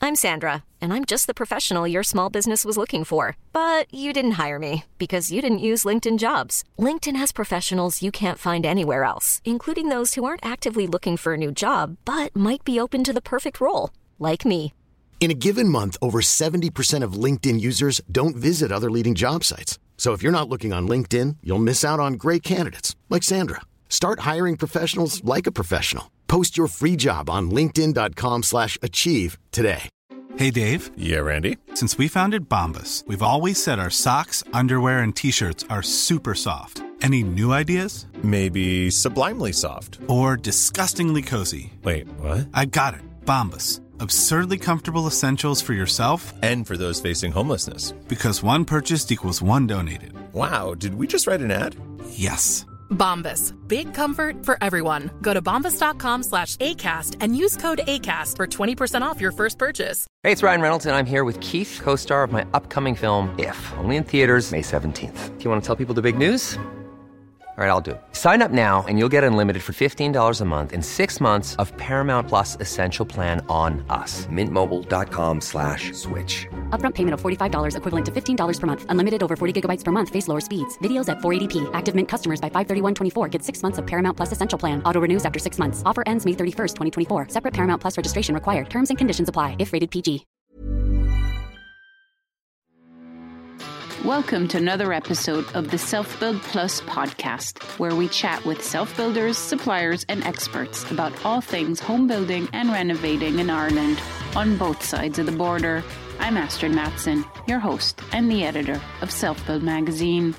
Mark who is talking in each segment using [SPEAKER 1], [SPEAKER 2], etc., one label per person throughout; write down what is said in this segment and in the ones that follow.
[SPEAKER 1] I'm Sandra, and I'm just the professional your small business was looking for. But you didn't hire me because you didn't use LinkedIn Jobs. LinkedIn has professionals you can't find anywhere else, including those who aren't actively looking for a new job, but might be open to the perfect role, like me.
[SPEAKER 2] In a given month, over 70% of LinkedIn users don't visit other leading job sites. So if you're not looking on LinkedIn, you'll miss out on great candidates like Sandra. Start hiring professionals like a professional. Post your free job on linkedin.com/achieve today.
[SPEAKER 3] Hey, Dave.
[SPEAKER 4] Yeah, Randy.
[SPEAKER 3] Since we founded Bombas, we've always said our socks, underwear, and T-shirts are super soft. Any new ideas?
[SPEAKER 4] Maybe sublimely soft.
[SPEAKER 3] Or disgustingly cozy.
[SPEAKER 4] Wait, what?
[SPEAKER 3] I got it. Bombas. Absurdly comfortable essentials for yourself
[SPEAKER 4] and for those facing homelessness.
[SPEAKER 3] Because one purchased equals one donated.
[SPEAKER 4] Wow, did we just write an ad?
[SPEAKER 3] Yes.
[SPEAKER 5] Bombas. Big comfort for everyone. Go to bombas.com/ACAST and use code ACAST for 20% off your first purchase.
[SPEAKER 6] Hey, it's Ryan Reynolds, and I'm here with Keith, co-star of my upcoming film, If, only in theaters May 17th. Do you want to tell people the big news? All right, I'll do it. Sign up now and you'll get unlimited for $15 a month and 6 months of Paramount Plus Essential Plan on us. MintMobile.com/switch.
[SPEAKER 7] Upfront payment of $45 equivalent to $15 per month. Unlimited over 40 gigabytes per month. Face lower speeds. Videos at 480p. Active Mint customers by 531.24 get 6 months of Paramount Plus Essential Plan. Auto renews after 6 months. Offer ends May 31st, 2024. Separate Paramount Plus registration required. Terms and conditions apply if rated PG.
[SPEAKER 8] Welcome to another episode of the Self-Build Plus podcast, where we chat with self-builders, suppliers and experts about all things home building and renovating in Ireland on both sides of the border. I'm Astrid Matson, your host and the editor of Self-Build magazine.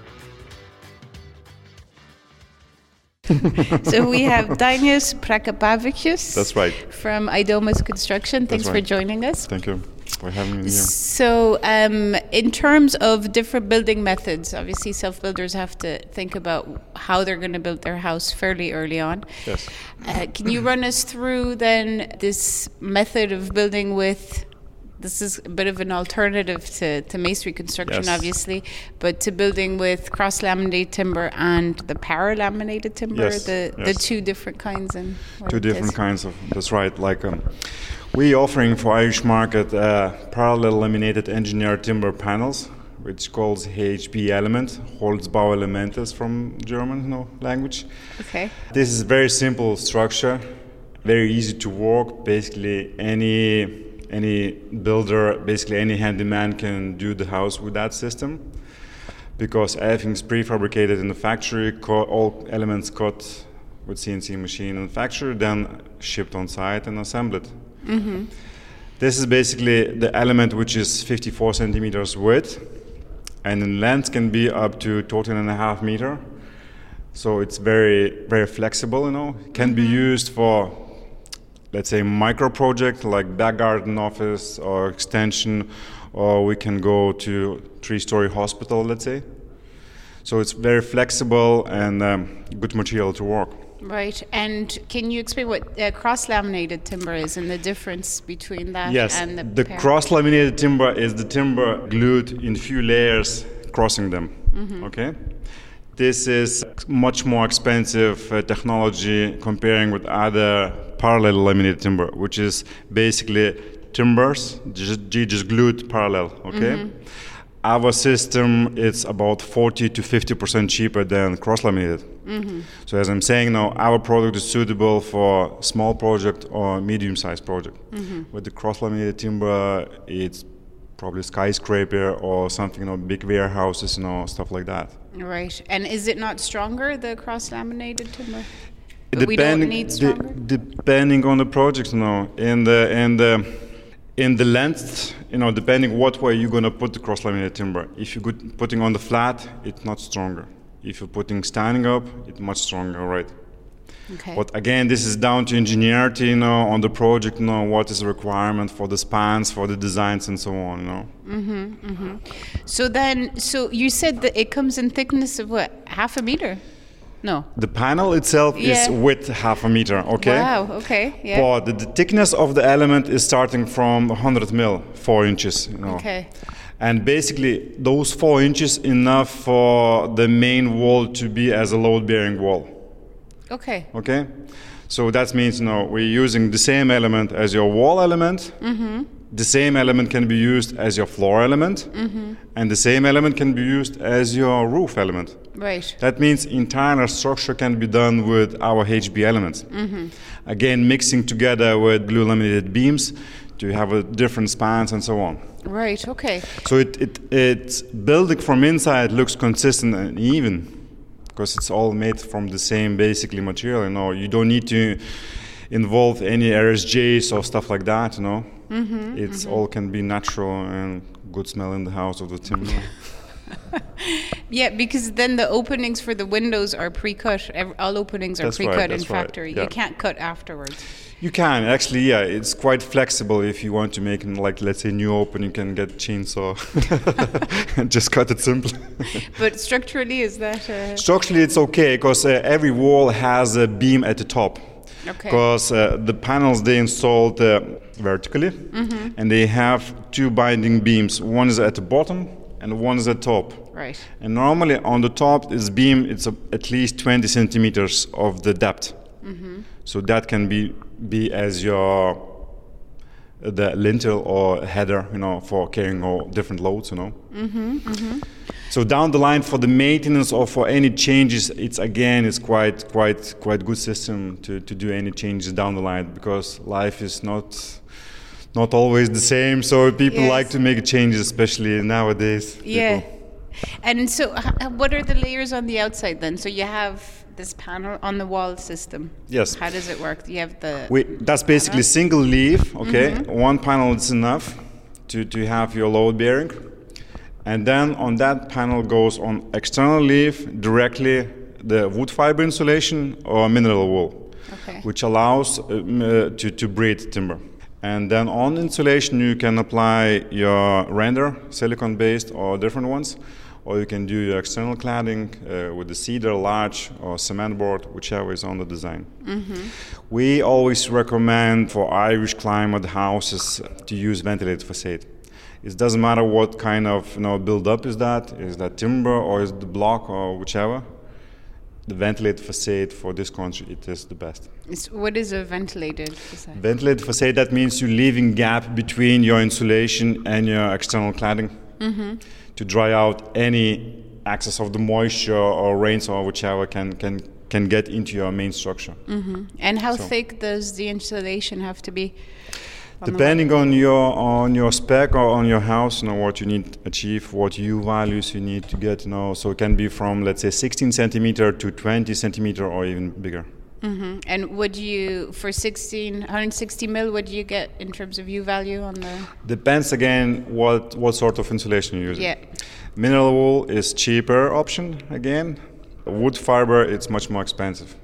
[SPEAKER 8] So we have Dainius Prakapavičius.
[SPEAKER 9] That's right.
[SPEAKER 8] From Idomus Construction. Thanks for joining us.
[SPEAKER 9] Thank you for having me here.
[SPEAKER 8] So in terms of different building methods, obviously self-builders have to think about how they're going to build their house fairly early on.
[SPEAKER 9] Yes.
[SPEAKER 8] Can you run us through then this method of building with... This is a bit of an alternative to masonry construction,
[SPEAKER 9] yes,
[SPEAKER 8] obviously, but to building with cross-laminated timber and the para-laminated timber,
[SPEAKER 9] yes,
[SPEAKER 8] the two different kinds. And
[SPEAKER 9] two different kinds of, that's right. Like we offering for Irish market parallel laminated engineered timber panels, which calls HB element, Holzbauelementes from German language.
[SPEAKER 8] Okay.
[SPEAKER 9] This is very simple structure, very easy to work. Basically any builder, basically any handyman can do the house with that system, because everything's prefabricated in the factory, all elements cut with CNC machine in the factory, then shipped on site and assembled. Mm-hmm. This is basically the element which is 54 centimeters width, and in length can be up to 13.5 meters. So it's very, very flexible, Can be used for, let's say, micro project like back garden office or extension, or we can go to 3-story hospital, let's say. So it's very flexible and good material to work.
[SPEAKER 8] Right. And can you explain what cross-laminated timber is and the difference between that and
[SPEAKER 9] the cross-laminated timber is the timber glued in few layers, crossing them. Mm-hmm. Okay. This is much more expensive technology comparing with other parallel laminated timber, which is basically timbers just glued parallel. Okay. Mm-hmm. Our system is about 40 to 50% cheaper than cross-laminated. Mm-hmm. So as I'm saying now, our product is suitable for small project or medium-sized project. Mm-hmm. With the cross-laminated timber, it's probably skyscraper or something, big warehouses, stuff like that.
[SPEAKER 8] Right. And is it not stronger, the cross-laminated timber? We don't need stronger?
[SPEAKER 9] Depending on the project, in the length, depending what way you're going to put the cross-laminated timber. If you're putting on the flat, it's not stronger. If you're putting standing up, it's much stronger, right?
[SPEAKER 8] Okay.
[SPEAKER 9] But again, this is down to ingenuity, on the project, what is the requirement for the spans, for the designs, and so on,
[SPEAKER 8] Mm-hmm, mm-hmm. So you said that it comes in thickness of what, 0.5 meter? No.
[SPEAKER 9] The panel itself is width 0.5 meter, okay?
[SPEAKER 8] Wow, okay, yeah.
[SPEAKER 9] But the thickness of the element is starting from 100 mil, 4 inches,
[SPEAKER 8] Okay.
[SPEAKER 9] And basically, those 4 inches enough for the main wall to be as a load-bearing wall.
[SPEAKER 8] Okay.
[SPEAKER 9] Okay? So that means, we're using the same element as your wall element, the same element can be used as your floor element, and the same element can be used as your roof element.
[SPEAKER 10] Right.
[SPEAKER 9] That means entire structure can be done with our HB elements. Again, mixing together with glue laminated beams to have a different spans and so on.
[SPEAKER 10] Right, okay.
[SPEAKER 9] So it's building from inside looks consistent and even, because it's all made from the same basically material. You know, you don't need to involve any RSJs or stuff like that. You know, it's all can be natural and good smell in the house of the timber.
[SPEAKER 10] Yeah, because then the openings for the windows are pre-cut. All openings are pre-cut in factory.
[SPEAKER 9] Right, yeah.
[SPEAKER 10] You can't cut afterwards.
[SPEAKER 9] You can actually, yeah. It's quite flexible. If you want to make, like, let's say, new open, you can get chainsaw and just cut it simply.
[SPEAKER 10] But structurally, is that?
[SPEAKER 9] Structurally, it's okay because every wall has a beam at the top.
[SPEAKER 10] Okay.
[SPEAKER 9] Because the panels they installed vertically, and they have two binding beams. One is at the bottom and one is at the top.
[SPEAKER 10] Right.
[SPEAKER 9] And normally on the top, this beam it's at least 20 centimeters of the depth. So that can be as your the lintel or header, you know, for carrying all different loads, you know. So down the line for the maintenance or for any changes, it's quite good system to do any changes down the line, because life is not always the same. So people like to make changes, especially nowadays.
[SPEAKER 10] Yeah. And so what are the layers on the outside then? So you have this panel on the wall system.
[SPEAKER 9] Yes.
[SPEAKER 10] How does it work? You have the...
[SPEAKER 9] that's basically single leaf, okay? One panel is enough to have your load bearing. And then on that panel goes on external leaf directly the wood fiber insulation or mineral wool, which allows to braid timber. And then on insulation you can apply your render, silicone-based or different ones, or you can do your external cladding with the cedar, larch, or cement board, whichever is on the design. We always recommend for Irish climate houses to use ventilated facade. It doesn't matter what kind of build-up is that timber or is the block or whichever. The ventilated facade for this country, it is the best.
[SPEAKER 10] What is a ventilated facade?
[SPEAKER 9] Ventilated facade, that means you're leaving gap between your insulation and your external cladding to dry out any excess of the moisture or rains or whichever can get into your main structure.
[SPEAKER 10] And how thick does the insulation have to be?
[SPEAKER 9] Depending on your spec or on your house, what you need to achieve, what U values you need to get, so it can be from, let's say, 16 centimeter to 20 centimeter or even bigger.
[SPEAKER 10] And would you, for 160 mil, what do you get in terms of U value on the...
[SPEAKER 9] Depends again what sort of insulation you're using.
[SPEAKER 10] Yeah.
[SPEAKER 9] Mineral wool is cheaper option again. Wood fiber, it's much more expensive.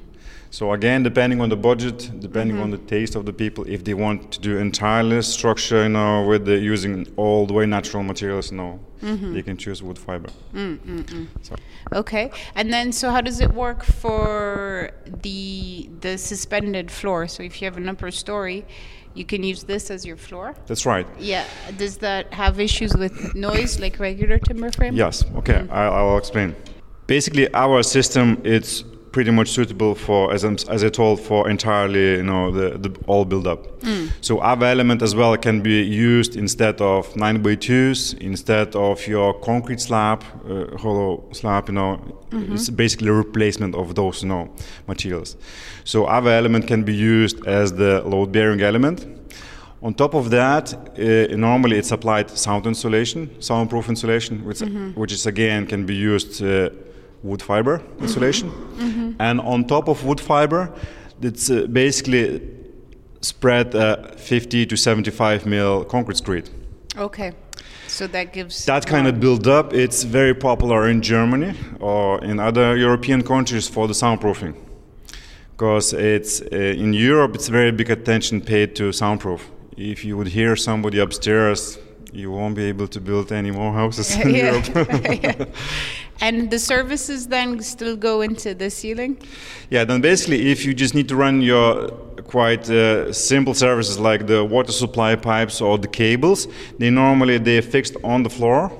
[SPEAKER 9] So again, depending on the budget, depending on the taste of the people, if they want to do entirely structure, with using all the way natural materials, they can choose wood fiber. So.
[SPEAKER 10] Okay, and then so how does it work for the suspended floor? So if you have an upper story, you can use this as your floor?
[SPEAKER 9] That's right.
[SPEAKER 10] Yeah. Does that have issues with noise like regular timber frame?
[SPEAKER 9] Yes. Okay, I'll explain. Basically, our system, it's pretty much suitable for, as I told, for entirely, the all build up. So our element as well can be used instead of 9x2s, instead of your concrete slab, hollow slab. It's basically a replacement of those, materials. So our element can be used as the load bearing element. On top of that, normally it's applied soundproof insulation, which is again can be used. Wood fiber insulation, and on top of wood fiber, it's basically spread 50 to 75 mil concrete screed.
[SPEAKER 10] Okay, so that gives
[SPEAKER 9] that kind of build up. It's very popular in Germany or in other European countries for the soundproofing, because it's in Europe it's very big attention paid to soundproof. If you would hear somebody upstairs, you won't be able to build any more houses in Europe.
[SPEAKER 10] And the services then still go into the ceiling?
[SPEAKER 9] Yeah, then basically if you just need to run your quite simple services like the water supply pipes or the cables, they're fixed on the floor.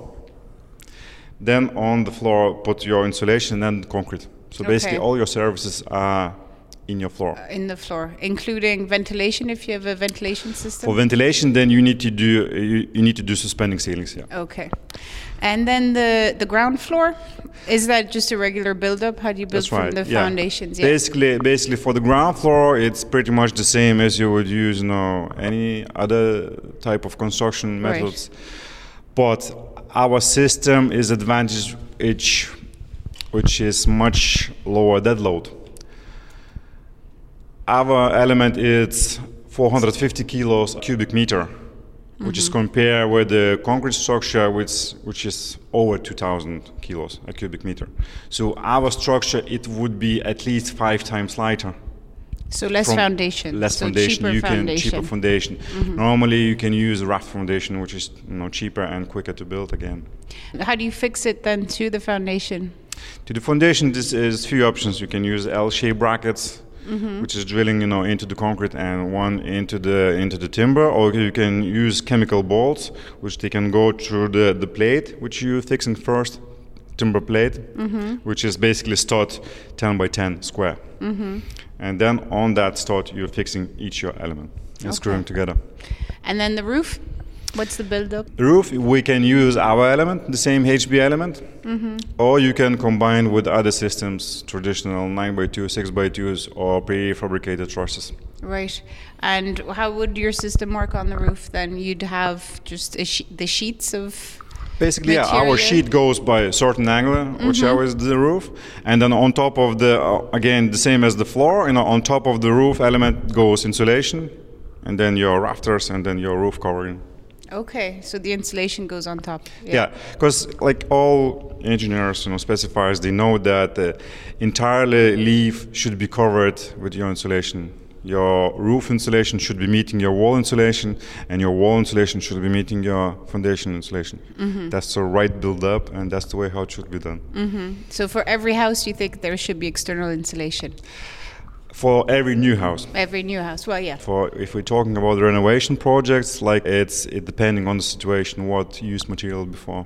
[SPEAKER 9] Then on the floor put your insulation and then concrete. So basically all your services are in your floor.
[SPEAKER 10] In the floor, including ventilation, if you have a ventilation system?
[SPEAKER 9] For ventilation, then you need to do suspending ceilings, yeah.
[SPEAKER 10] Okay. And then the ground floor, is that just a regular build-up? How do you build from the foundations?
[SPEAKER 9] Yeah. Basically, for the ground floor, it's pretty much the same as you would use, any other type of construction methods. Right. But our system is advantage which is much lower dead load. Our element is 450 kilos cubic meter, which is compared with the concrete structure, which is over 2,000 kilos a cubic meter. So our structure, it would be at least 5 times lighter.
[SPEAKER 10] So less foundation.
[SPEAKER 9] Less foundation. Cheaper foundation. Mm-hmm. Normally, you can use raft foundation, which is cheaper and quicker to build again.
[SPEAKER 10] How do you fix it then to the foundation?
[SPEAKER 9] To the foundation, this is few options. You can use L-shaped brackets, which is drilling, into the concrete and one into the timber, or you can use chemical bolts, which they can go through the plate, which you're fixing first, timber plate, which is basically stud 10 by 10 square. And then on that stud, you're fixing each your element and screwing together. And
[SPEAKER 10] then the roof? What's the build-up?
[SPEAKER 9] The roof, we can use our element, the same HB element, or you can combine with other systems, traditional 9x2, 6x2s, or prefabricated trusses.
[SPEAKER 10] Right. And how would your system work on the roof then? You'd have just the sheets of
[SPEAKER 9] basically,
[SPEAKER 10] material?
[SPEAKER 9] Our sheet goes by a certain angle, whichever is the roof, and then on top of again, the same as the floor, on top of the roof element goes insulation, and then your rafters, and then your roof covering.
[SPEAKER 10] Okay, so the insulation goes on top.
[SPEAKER 9] Yeah, because like all engineers, specifiers, they know that the entire leaf should be covered with your insulation. Your roof insulation should be meeting your wall insulation, and your wall insulation should be meeting your foundation insulation. That's the right build-up, and that's the way how it should be done.
[SPEAKER 10] So for every house, you think there should be external insulation?
[SPEAKER 9] For every new house.
[SPEAKER 10] Every new house, well, yeah.
[SPEAKER 9] If we're talking about renovation projects, like it's depending on the situation, what used material before.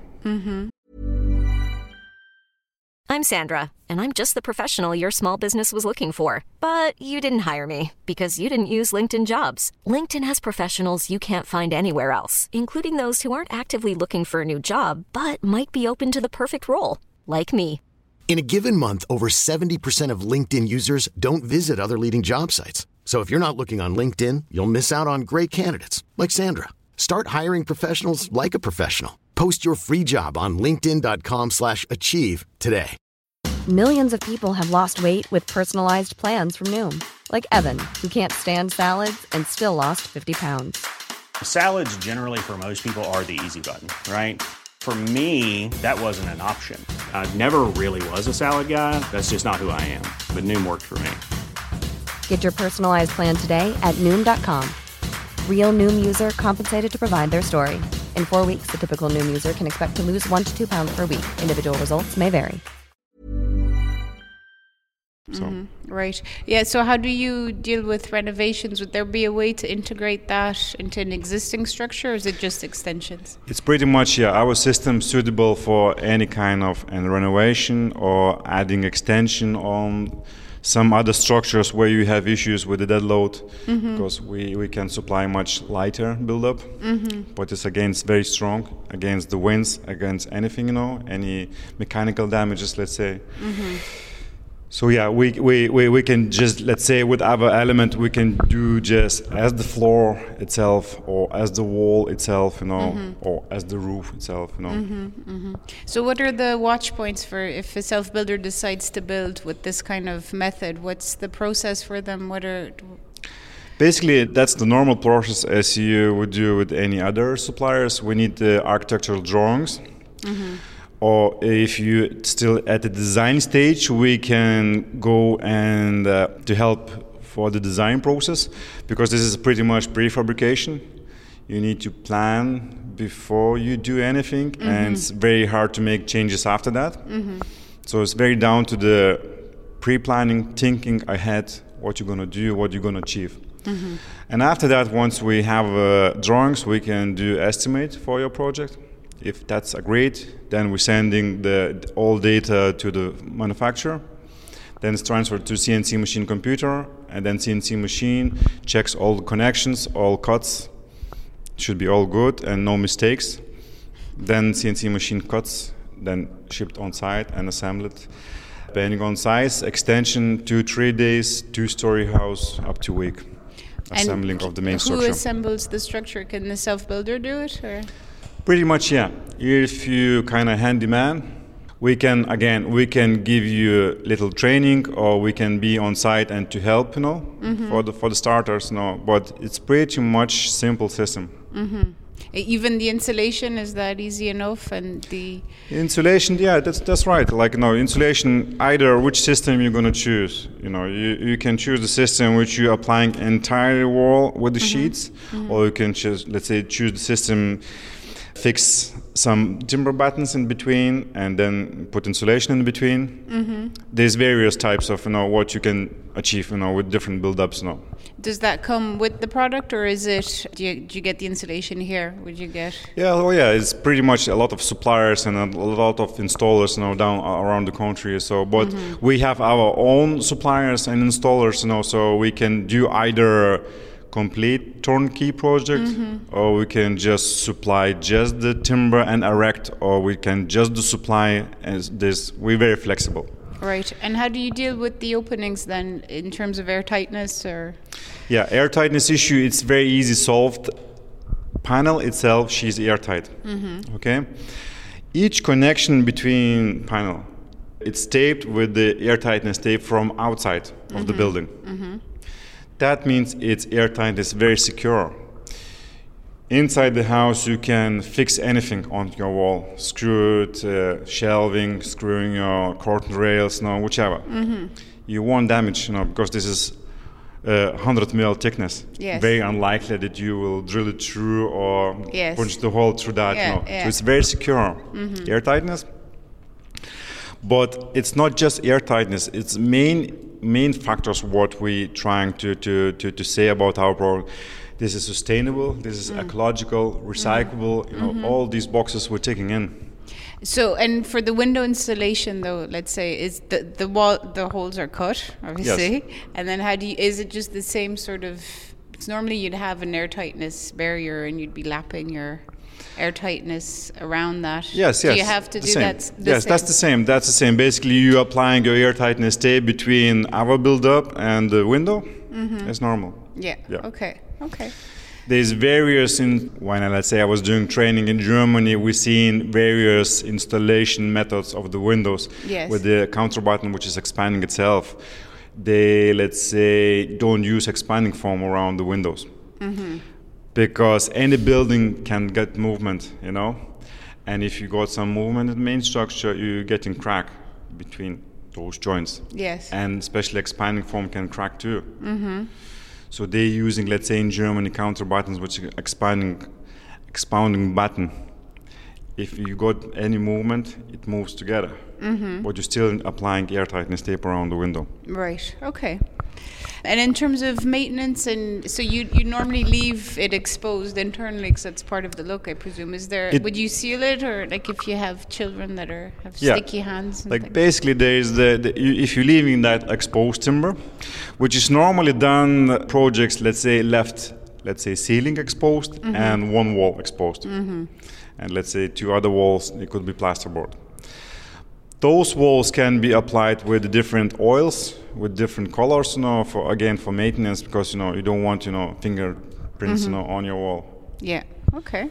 [SPEAKER 1] I'm Sandra, and I'm just the professional your small business was looking for. But you didn't hire me because you didn't use LinkedIn Jobs. LinkedIn has professionals you can't find anywhere else, including those who aren't actively looking for a new job, but might be open to the perfect role, like me.
[SPEAKER 2] In a given month, over 70% of LinkedIn users don't visit other leading job sites. So if you're not looking on LinkedIn, you'll miss out on great candidates like Sandra. Start hiring professionals like a professional. Post your free job on linkedin.com/achieve today.
[SPEAKER 11] Millions of people have lost weight with personalized plans from Noom. Like Evan, who can't stand salads and still lost 50 pounds.
[SPEAKER 12] Salads generally for most people are the easy button, right? For me, that wasn't an option. I never really was a salad guy. That's just not who I am. But Noom worked for me.
[SPEAKER 11] Get your personalized plan today at Noom.com. Real Noom user compensated to provide their story. In 4 weeks, the typical Noom user can expect to lose 1 to 2 pounds per week. Individual results may vary.
[SPEAKER 10] Right. Yeah, so how do you deal with renovations? Would there be a way to integrate that into an existing structure, or is it just extensions?
[SPEAKER 9] It's pretty much, our system suitable for any kind of renovation or adding extension on some other structures where you have issues with the dead load, because we can supply much lighter build-up, but it's against very strong, against the winds, against anything, any mechanical damages, let's say. So we can just, let's say with our element, we can do just as the floor itself, or as the wall itself, or as the roof itself,
[SPEAKER 10] So what are the watch points for if a self-builder decides to build with this kind of method? What's the process for them?
[SPEAKER 9] Basically, that's the normal process as you would do with any other suppliers. We need the architectural drawings. Or if you're still at the design stage, we can go and to help for the design process, because this is pretty much prefabrication. You need to plan before you do anything, and it's very hard to make changes after that. So it's very down to the pre-planning, thinking ahead what you're going to do, what you're going to achieve. And after that, once we have drawings, we can do estimate for your project. If that's agreed, then we're sending all data to the manufacturer. Then it's transferred to CNC machine computer, and then CNC machine checks all the connections, all cuts, should be all good and no mistakes. Then CNC machine cuts, then shipped on site and assembled. Depending on size, extension 2-3 days, 2-story house up to a week. Assembling of the main structure.
[SPEAKER 10] Who assembles the structure? Can the self-builder do it? Or?
[SPEAKER 9] Pretty much, yeah. If you kind of handyman, we can give you little training, or we can be on site and to help, for the starters, But it's pretty much simple system.
[SPEAKER 10] Mm-hmm. Even the insulation, is that easy enough? And the
[SPEAKER 9] insulation, yeah, that's right. Insulation, either which system you're going to choose. You can choose the system which you're applying entire wall with the sheets, or you can choose the system, fix some timber battens in between, and then put insulation in between. There's various types of what you can achieve with different build-ups.
[SPEAKER 10] Does that come with the product, or is it? Do you get the insulation here? Would you get?
[SPEAKER 9] Yeah, it's pretty much a lot of suppliers and a lot of installers down around the country. So, but we have our own suppliers and installers, so we can do either complete turnkey project, or we can just supply just the timber and erect, or we can just do supply as this. We're very flexible.
[SPEAKER 10] Right. And how do you deal with the openings then, in terms of airtightness, or?
[SPEAKER 9] Yeah, airtightness issue, it's very easy solved. Panel itself, she's airtight. Okay. Each connection between panel, it's taped with the airtightness tape from outside of the building. That means its airtight is very secure. Inside the house, you can fix anything on your wall. Screw it, shelving, screwing your curtain rails, whichever. You won't damage, because this is 100 mil thickness.
[SPEAKER 10] Yes.
[SPEAKER 9] Very unlikely that you will drill it through or punch the hole through that. So it's very secure. Airtightness. But it's not just airtightness. It's main factors what we trying to say about our product. This is sustainable, this is ecological, recyclable, all these boxes we're taking in.
[SPEAKER 10] So, and for the window installation though, let's say, is the wall, the holes are cut, obviously, and then is it just the same sort of, it's normally you'd have an airtightness barrier and you'd be lapping your airtightness around that.
[SPEAKER 9] Yes.
[SPEAKER 10] Do you have to do that?
[SPEAKER 9] Yes, that's the same. That's the same. Basically, you applying your airtightness tape between our build-up and the window. It's normal.
[SPEAKER 10] Yeah. Okay.
[SPEAKER 9] There's various, when let's say I was doing training in Germany, we've seen various installation methods of the windows.
[SPEAKER 10] Yes.
[SPEAKER 9] With the counter button, which is expanding itself. They, let's say, don't use expanding foam around the windows. Because any building can get movement, and if you got some movement in the main structure, you're getting crack between those joints.
[SPEAKER 10] Yes.
[SPEAKER 9] And especially expanding foam can crack too. So they're using, let's say in Germany, counter buttons, which is expounding button. If you got any movement, it moves together. But you're still applying airtightness tape around the window.
[SPEAKER 10] Right, okay. And in terms of maintenance, and so you normally leave it exposed internally because that's part of the look, I presume. Would you seal it, or like if you have children that have sticky hands?
[SPEAKER 9] Like basically, there's if you're leaving that exposed timber, which is normally done projects, let's say ceiling exposed and one wall exposed, and let's say 2 other walls, it could be plasterboard. Those walls can be applied with different oils, with different colors, for maintenance, because you don't want fingerprints on your wall.
[SPEAKER 10] Yeah. Okay.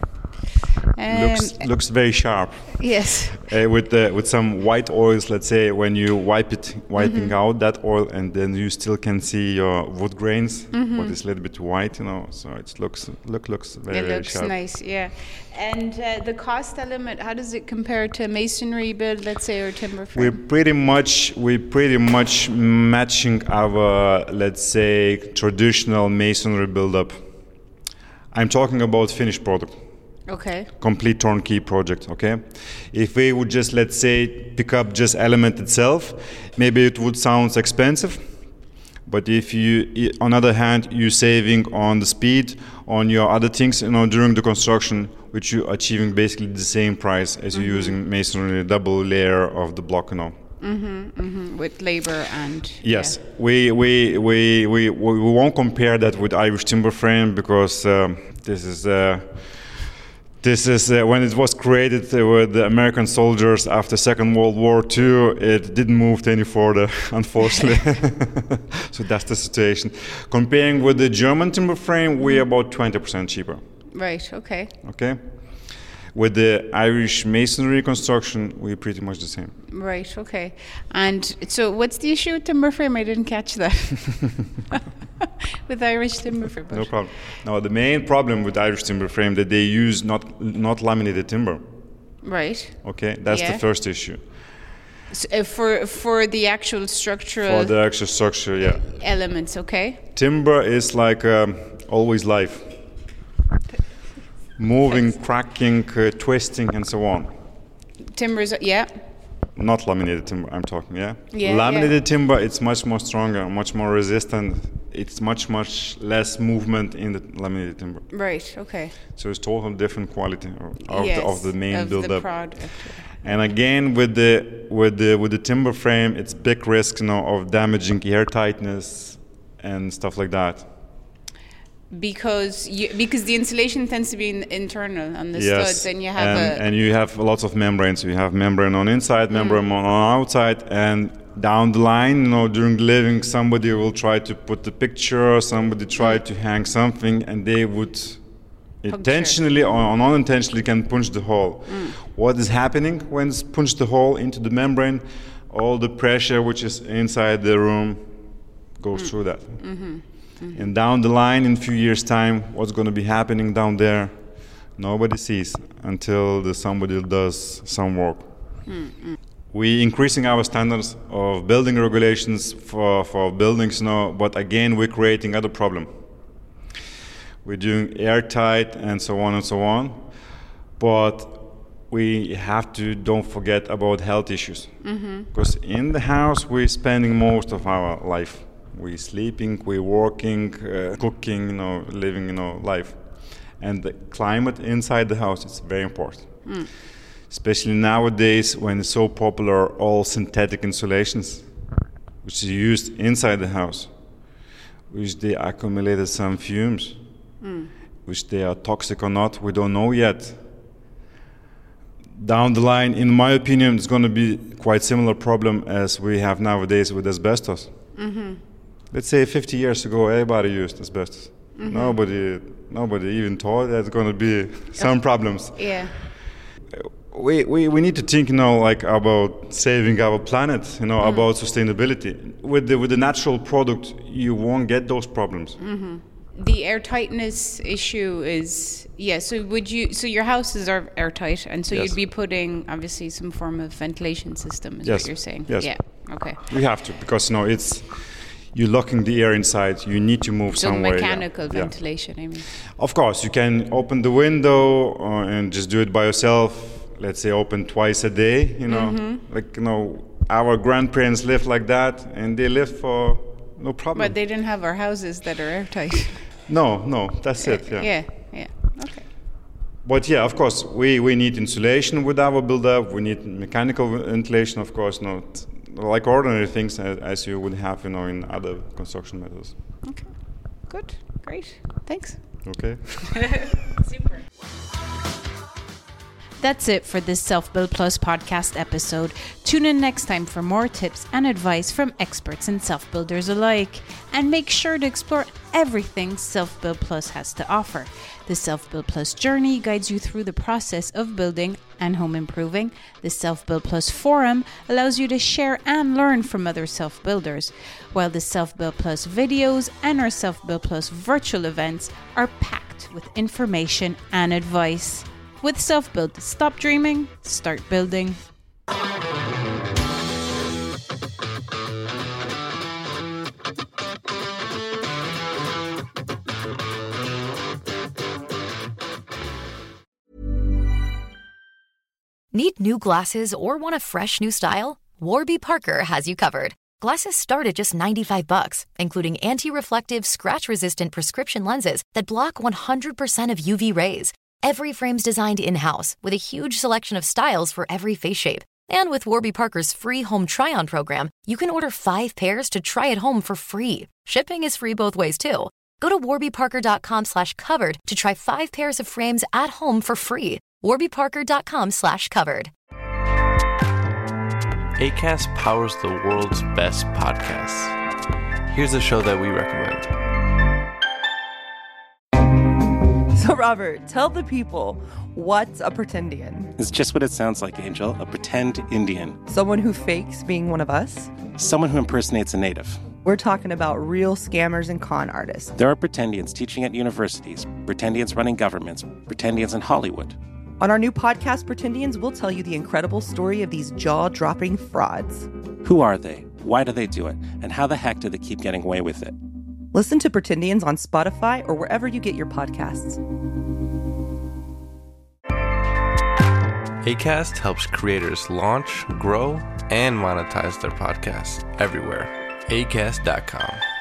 [SPEAKER 9] Looks very sharp.
[SPEAKER 10] Yes.
[SPEAKER 9] With some white oils, let's say, when you wiping out that oil, and then you still can see your wood grains, but it's a little bit white, so it looks very sharp.
[SPEAKER 10] Nice, yeah. And the cost element, how does it compare to masonry build, let's say, or timber frame?
[SPEAKER 9] We're pretty much matching our, let's say, traditional masonry build-up. I'm talking about finished product.
[SPEAKER 10] Okay.
[SPEAKER 9] Complete turnkey project, okay? If we would just, let's say, pick up just element itself, maybe it would sound expensive. But if you, on the other hand, you're saving on the speed, on your other things, during the construction, which you're achieving basically the same price as you're using masonry, double layer of the block,
[SPEAKER 10] With labor and
[SPEAKER 9] yes, we won't compare that with Irish timber frame because this is when it was created with the American soldiers after Second World War II. It didn't move any further, unfortunately. So that's the situation. Comparing with the German timber frame, we're about 20% cheaper.
[SPEAKER 10] Right. Okay.
[SPEAKER 9] Okay. With the Irish masonry construction, we're pretty much the same.
[SPEAKER 10] Right, okay. And so what's the issue with timber frame? I didn't catch that. With Irish timber frame.
[SPEAKER 9] No problem. No, the main problem with Irish timber frame that they use not laminated timber.
[SPEAKER 10] Right.
[SPEAKER 9] Okay, that's the first issue.
[SPEAKER 10] So, for the actual structural...
[SPEAKER 9] For the actual structure, yeah.
[SPEAKER 10] Elements, okay.
[SPEAKER 9] Timber is like always life. Moving, cracking, twisting, and so on.
[SPEAKER 10] Timbers, yeah.
[SPEAKER 9] Not laminated timber, I'm talking, yeah?
[SPEAKER 10] Yeah.
[SPEAKER 9] Laminated timber, it's much more stronger, much more resistant. It's much less movement in the laminated timber.
[SPEAKER 10] Right, okay.
[SPEAKER 9] So it's totally different quality of the main build-up.
[SPEAKER 10] The product.
[SPEAKER 9] And again, with the timber frame, it's big risk, of damaging air tightness and stuff like that.
[SPEAKER 10] Because the insulation tends to be internal on the studs, and you have
[SPEAKER 9] and you have lots of membranes. You have membrane on inside, membrane on outside, and down the line, during living, somebody will try to put the picture, somebody try to hang something, and they would intentionally or unintentionally can punch the hole. What is happening when it's punched the hole into the membrane? All the pressure which is inside the room goes through that. And down the line, in a few years' time, what's going to be happening down there, nobody sees until somebody does some work. We're increasing our standards of building regulations for buildings now, but again, we're creating other problem. We're doing airtight and so on and so on, but we have to don't forget about health issues. Because in the house, we're spending most of our life. We're sleeping, we're working, cooking, living, life. And the climate inside the house is very important. Especially nowadays when it's so popular, all synthetic insulations, which is used inside the house, which they accumulated some fumes, which they are toxic or not, we don't know yet. Down the line, in my opinion, it's going to be quite similar problem as we have nowadays with asbestos. Let's say 50 years ago, everybody used asbestos. Nobody even thought there's going to be some problems.
[SPEAKER 10] Yeah.
[SPEAKER 9] We need to think, about saving our planet, about sustainability. With the natural product, you won't get those problems.
[SPEAKER 10] The airtightness issue is so your houses are airtight, and so you'd be putting obviously some form of ventilation system, is what you're saying.
[SPEAKER 9] Yes.
[SPEAKER 10] Yeah. Okay.
[SPEAKER 9] We have to, because you're locking the air inside. You need to move somewhere.
[SPEAKER 10] So mechanical ventilation, I mean.
[SPEAKER 9] Of course, you can open the window and just do it by yourself. Let's say open twice a day. Our grandparents lived like that, and they lived for no problem.
[SPEAKER 10] But they didn't have our houses that are airtight.
[SPEAKER 9] No, that's it.
[SPEAKER 10] Yeah. Okay.
[SPEAKER 9] But yeah, of course, we need insulation with our build-up. We need mechanical ventilation, of course, not like ordinary things as you would have, in other construction methods.
[SPEAKER 10] Okay, good, great, thanks.
[SPEAKER 9] Okay.
[SPEAKER 10] Super. That's it for this Self Build Plus podcast episode. Tune in next time for more tips and advice from experts and self-builders alike. And make sure to explore everything Self Build Plus has to offer. The Self Build Plus journey guides you through the process of building and home improving. The Self Build Plus forum allows you to share and learn from other self-builders, while the Self Build Plus videos and our Self Build Plus virtual events are packed with information and advice. With Self-Build, stop dreaming, start building.
[SPEAKER 13] Need new glasses or want a fresh new style? Warby Parker has you covered. Glasses start at just $95, including anti-reflective, scratch-resistant prescription lenses that block 100% of UV rays. Every frame's designed in-house with a huge selection of styles for every face shape. And with Warby Parker's free home try-on program, you can order 5 pairs to try at home for free. Shipping is free both ways, too. Go to warbyparker.com/covered to try 5 pairs of frames at home for free. warbyparker.com/covered.
[SPEAKER 14] Acast powers the world's best podcasts. Here's a show that we recommend.
[SPEAKER 15] So, Robert, tell the people, what's a pretendian?
[SPEAKER 16] It's just what it sounds like, Angel. A pretend Indian.
[SPEAKER 15] Someone who fakes being one of us?
[SPEAKER 16] Someone who impersonates a native.
[SPEAKER 15] We're talking about real scammers and con artists.
[SPEAKER 16] There are pretendians teaching at universities, pretendians running governments, pretendians in Hollywood.
[SPEAKER 15] On our new podcast, Pretendians, we'll tell you the incredible story of these jaw-dropping frauds.
[SPEAKER 16] Who are they? Why do they do it? And how the heck do they keep getting away with it?
[SPEAKER 15] Listen to Pretendians on Spotify or wherever you get your podcasts.
[SPEAKER 14] Acast helps creators launch, grow, and monetize their podcasts everywhere. Acast.com.